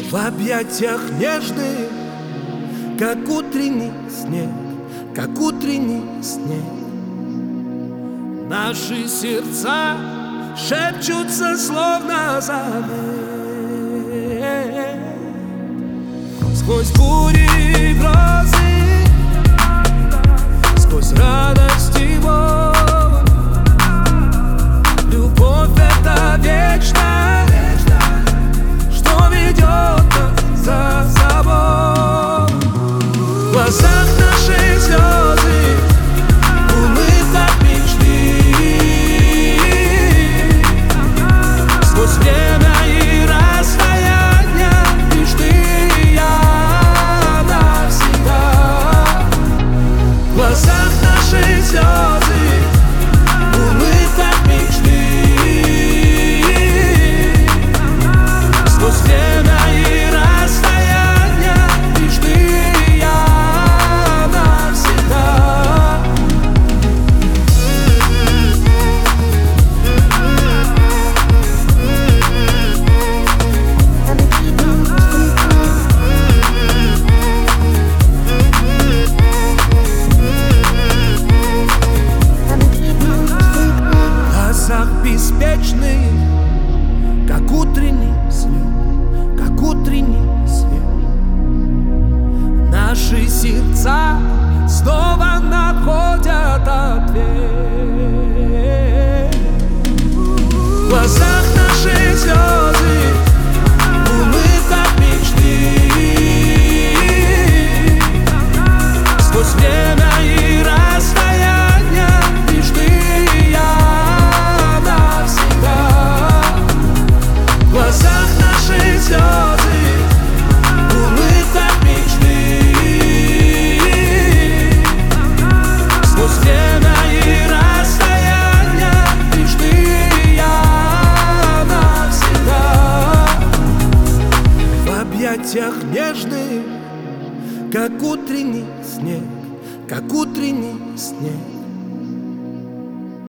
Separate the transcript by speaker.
Speaker 1: В объятиях нежных, как утренний снег, как утренний снег. Наши сердца шепчутся, словно завет. Сквозь бури и грозы, сквозь радость и боль. Любовь — это вечная, что ведет нас за собой. В глазах наши слезы, в улыбках мечты. Сквозь время и расстояние, лишь ты и я навсегда. В глазах наши слезы, в улыбках мечты. Сквозь время и расстояние, лишь ты и я навсегда. В глазах беспечных, как утренний свет, как утренний свет. Наши сердца снова находят ответ. В глазах наши слезы, в улыбках мечты. Сквозь время и расстояние, лишь ты и я навсегда. В глазах наши слезы, в улыбках мечты. Сквозь время и расстояние, лишь ты и я навсегда. В объятиях нежных, как утренний снег, как утренний снег.